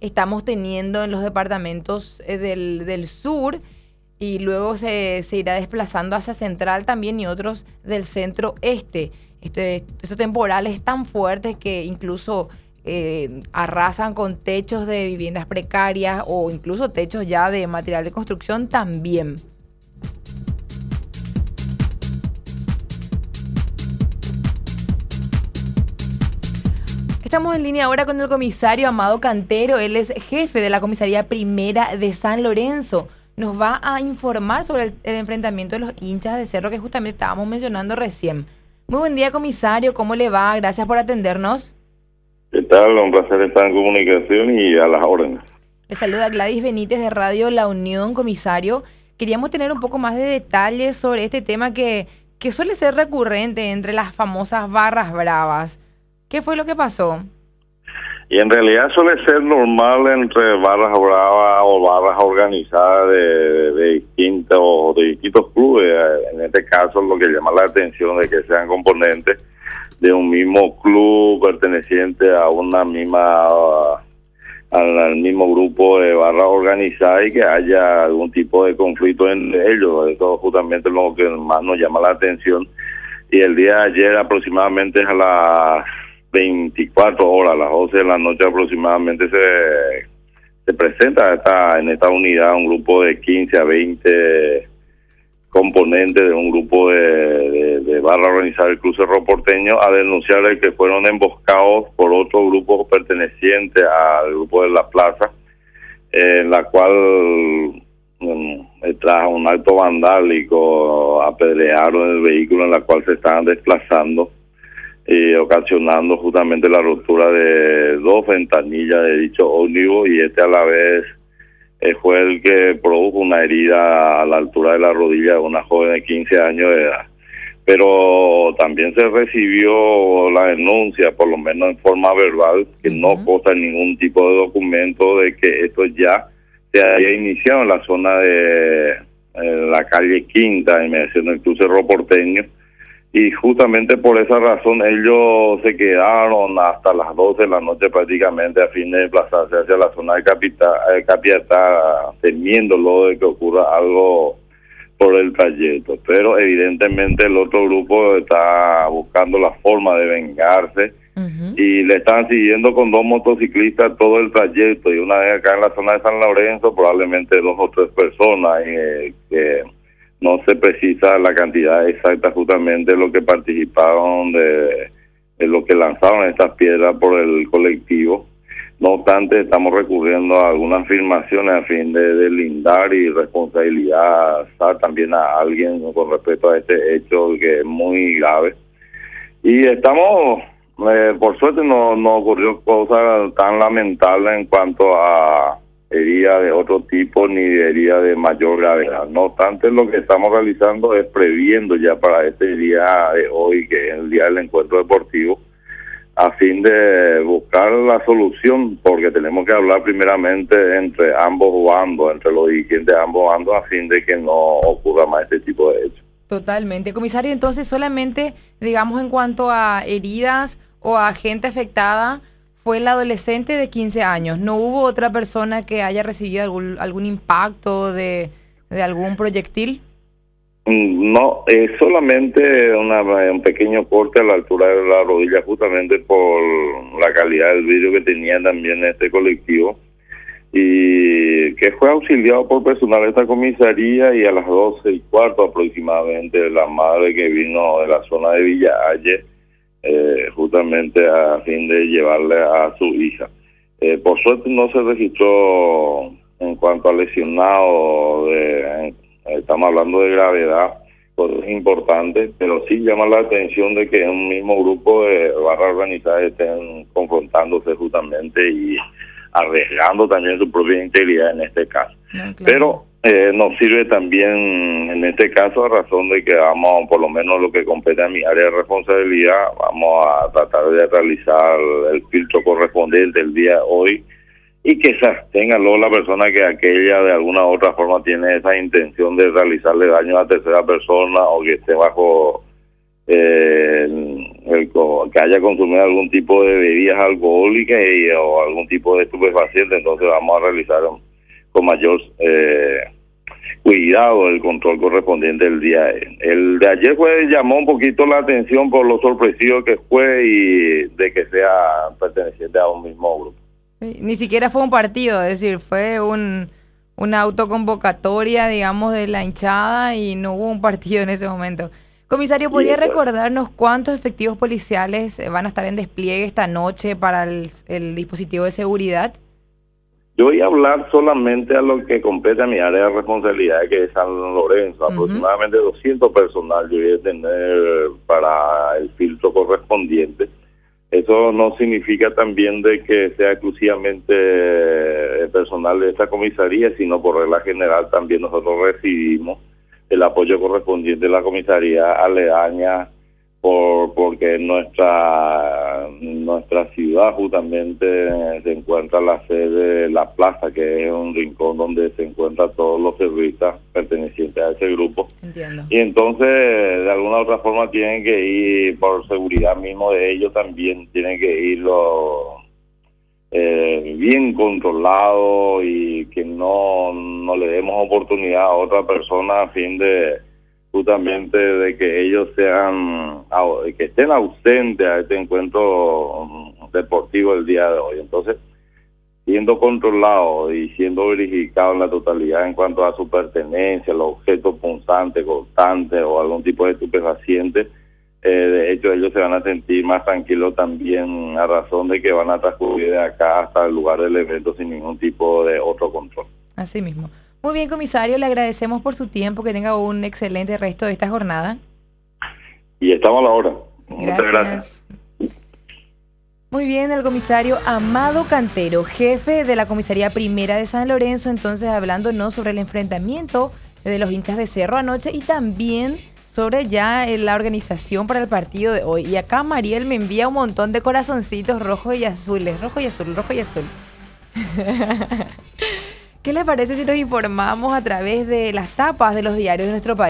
estamos teniendo en los departamentos del sur, y luego se irá desplazando hacia central también y otros del centro este. Estos temporales tan fuertes que incluso arrasan con techos de viviendas precarias o incluso techos ya de material de construcción también. Estamos en línea ahora con el comisario Amado Cantero. Él es jefe de la Comisaría Primera de San Lorenzo. Nos va a informar sobre el enfrentamiento de los hinchas de Cerro que justamente estábamos mencionando recién. Muy buen día, comisario. ¿Cómo le va? Gracias por atendernos. ¿Qué tal? Un placer estar en comunicación y a las órdenes. Le saluda Gladys Benítez de Radio La Unión, comisario. Queríamos tener un poco más de detalles sobre este tema que suele ser recurrente entre las famosas barras bravas. ¿Qué fue lo que pasó? Y en realidad suele ser normal entre barras bravas o barras organizadas de distintos clubes. En este caso, lo que llama la atención es que sean componentes de un mismo club perteneciente a una misma al mismo grupo de barras organizadas y que haya algún tipo de conflicto entre ellos. Eso justamente es lo que más nos llama la atención. Y el día de ayer, aproximadamente a las 24 horas, a las 11 de la noche aproximadamente, se presenta en esta unidad un grupo de 15 a 20 componentes de un grupo de barra organizada del Club Cerro Porteño a denunciar que fueron emboscados por otro grupo perteneciente al grupo de La Plaza, en la cual tras un acto vandálico apedrearon el vehículo en la cual se estaban desplazando y ocasionando justamente la ruptura de dos ventanillas de dicho ómnibus, y a la vez fue el que produjo una herida a la altura de la rodilla de una joven de 15 años de edad. Pero también se recibió la denuncia, por lo menos en forma verbal, que no consta ningún tipo de documento de que esto ya se haya iniciado en la zona de la calle Quinta, inmediación del Club Cerro Porteño. Y justamente por esa razón ellos se quedaron hasta las 12 de la noche prácticamente a fin de desplazarse hacia la zona de Capiatá, temiéndolo de que ocurra algo por el trayecto. Pero evidentemente el otro grupo está buscando la forma de vengarse y le están siguiendo con dos motociclistas todo el trayecto, y una vez acá en la zona de San Lorenzo probablemente 2 o 3 personas que no se precisa la cantidad exacta justamente de lo que participaron de lo que lanzaron estas piedras por el colectivo. No obstante, estamos recurriendo a algunas afirmaciones a fin de deslindar y responsabilizar también a alguien con respecto a este hecho que es muy grave. Y estamos, por suerte no ocurrió cosa tan lamentable en cuanto a herida de otro tipo ni de herida de mayor gravedad. No obstante, lo que estamos realizando es previendo ya para este día de hoy, que es el día del encuentro deportivo, a fin de buscar la solución, porque tenemos que hablar primeramente entre ambos bandos, entre los dirigentes de ambos bandos, a fin de que no ocurra más este tipo de hechos. Totalmente. Comisario, entonces solamente, digamos, en cuanto a heridas o a gente afectada, fue el adolescente de 15 años. ¿No hubo otra persona que haya recibido algún impacto de algún proyectil? No, es solamente un pequeño corte a la altura de la rodilla, justamente por la calidad del vidrio que tenía también este colectivo, y que fue auxiliado por personal de esta comisaría. Y a las 12:15 aproximadamente, la madre que vino de la zona de Villa Halle, justamente a fin de llevarle a su hija. Por suerte no se registró en cuanto a lesionado, estamos hablando de gravedad, cosas importantes, pero sí llama la atención de que un mismo grupo de barras organizadas estén confrontándose justamente y arriesgando también su propia integridad en este caso. No, claro. Pero nos sirve también en este caso a razón de que vamos, por lo menos lo que compete a mi área de responsabilidad, vamos a tratar de realizar el filtro correspondiente el día de hoy, y que se abstenga luego la persona que aquella de alguna u otra forma tiene esa intención de realizarle daño a tercera persona o que esté bajo que haya consumido algún tipo de bebidas alcohólicas o algún tipo de estupefaciente. Entonces vamos a realizar con mayor cuidado el control correspondiente del día. El de ayer llamó un poquito la atención por lo sorpresivo que fue y de que sea perteneciente a un mismo grupo. Ni siquiera fue un partido, es decir, fue una autoconvocatoria, digamos, de la hinchada y no hubo un partido en ese momento. Comisario, ¿podría recordarnos cuántos efectivos policiales van a estar en despliegue esta noche para el dispositivo de seguridad? Yo voy a hablar solamente a lo que compete a mi área de responsabilidad, que es San Lorenzo. Aproximadamente 200 personal yo voy a tener para el filtro correspondiente. Eso no significa también de que sea exclusivamente el personal de esta comisaría, sino por regla general también nosotros recibimos el apoyo correspondiente de la comisaría aledaña porque nuestra ciudad justamente se encuentra la sede de la plaza, que es un rincón donde se encuentran todos los servicios pertenecientes a ese grupo. Entiendo. Y entonces de alguna u otra forma tienen que ir, por seguridad mismo de ellos también, tienen que irlo bien controlado y que no le demos oportunidad a otra persona a fin de justamente de que ellos que estén ausentes a este encuentro deportivo el día de hoy. Entonces, siendo controlado y siendo verificado en la totalidad en cuanto a su pertenencia, los objetos punzantes, cortantes o algún tipo de estupefaciente, de hecho ellos se van a sentir más tranquilos también a razón de que van a transcurrir de acá hasta el lugar del evento sin ningún tipo de otro control. Así mismo. Muy bien, comisario, le agradecemos por su tiempo, que tenga un excelente resto de esta jornada. Y estamos a la hora. Gracias. Muchas gracias. Muy bien, el comisario Amado Cantero, jefe de la Comisaría Primera de San Lorenzo, entonces hablándonos sobre el enfrentamiento de los hinchas de Cerro anoche y también sobre ya la organización para el partido de hoy. Y acá Mariel me envía un montón de corazoncitos rojos y azules, rojo y azul, rojo y azul. ¿Qué les parece si nos informamos a través de las tapas de los diarios de nuestro país?